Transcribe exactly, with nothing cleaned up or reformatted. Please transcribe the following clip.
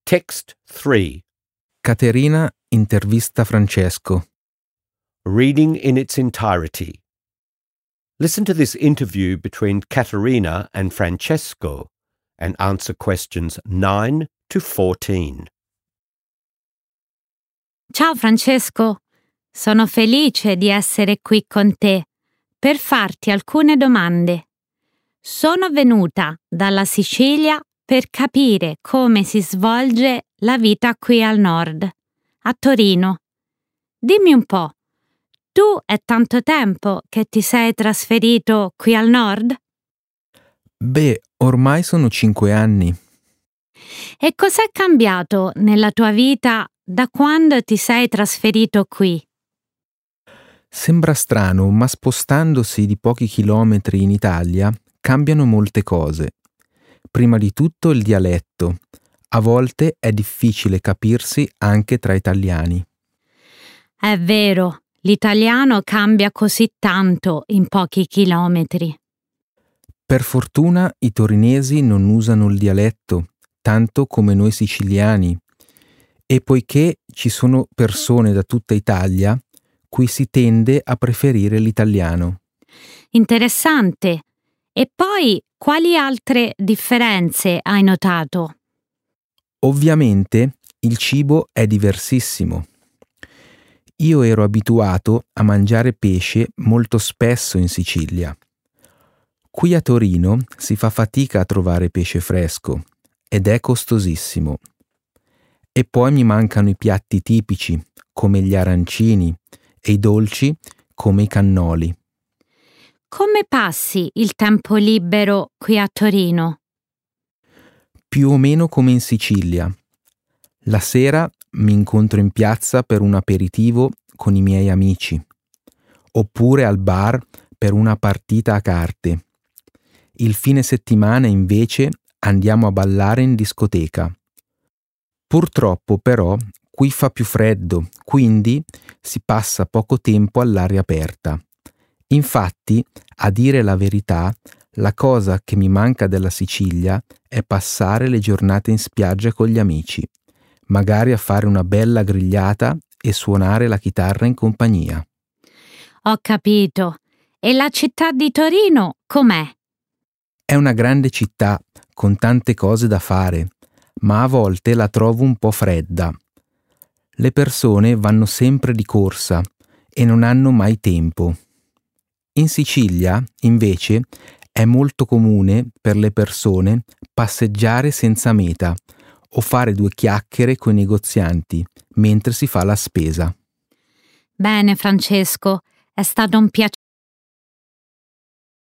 Text three. Caterina intervista Francesco. Reading in its entirety. Listen to this interview between Caterina and Francesco and answer questions nine to fourteen. Ciao Francesco, sono felice di essere qui con te per farti alcune domande. Sono venuta dalla Sicilia per capire come si svolge la vita qui al nord, a Torino. Dimmi un po', tu è tanto tempo che ti sei trasferito qui al nord? Beh, ormai sono cinque anni. E cos'è cambiato nella tua vita da quando ti sei trasferito qui? Sembra strano, ma spostandosi di pochi chilometri in Italia cambiano molte cose. Prima di tutto il dialetto. A volte è difficile capirsi anche tra italiani. È vero, l'italiano cambia così tanto in pochi chilometri. Per fortuna i torinesi non usano il dialetto, tanto come noi siciliani. E poiché ci sono persone da tutta Italia, qui si tende a preferire l'italiano. Interessante. E poi, quali altre differenze hai notato? Ovviamente il cibo è diversissimo. Io ero abituato a mangiare pesce molto spesso in Sicilia. Qui a Torino si fa fatica a trovare pesce fresco ed è costosissimo. E poi mi mancano i piatti tipici, come gli arancini, e i dolci, come i cannoli. Come passi il tempo libero qui a Torino? Più o meno come in Sicilia. La sera mi incontro in piazza per un aperitivo con i miei amici, oppure al bar per una partita a carte. Il fine settimana invece andiamo a ballare in discoteca. Purtroppo però qui fa più freddo, quindi si passa poco tempo all'aria aperta. Infatti, a dire la verità, la cosa che mi manca della Sicilia è passare le giornate in spiaggia con gli amici, magari a fare una bella grigliata e suonare la chitarra in compagnia. Ho capito. E la città di Torino com'è? È una grande città con tante cose da fare, ma a volte la trovo un po' fredda. Le persone vanno sempre di corsa e non hanno mai tempo. In Sicilia, invece, è molto comune per le persone passeggiare senza meta o fare due chiacchiere coi negozianti mentre si fa la spesa. Bene, Francesco, è stato un piacere